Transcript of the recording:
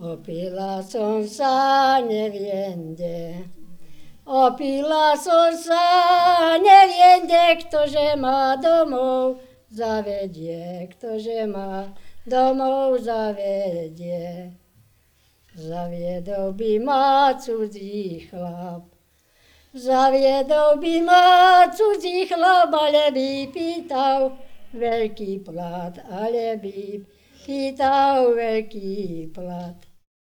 Opila som sa, neviem kde. Opila som sa, neviem kde, ktože ma domov zavedie, ktože ma domov zavedie. Zaviedol by ma cudzí chlap, zaviedol by ma cudzí chlap, ale by pýtal veľký plat, ale by pýtal veľký plat.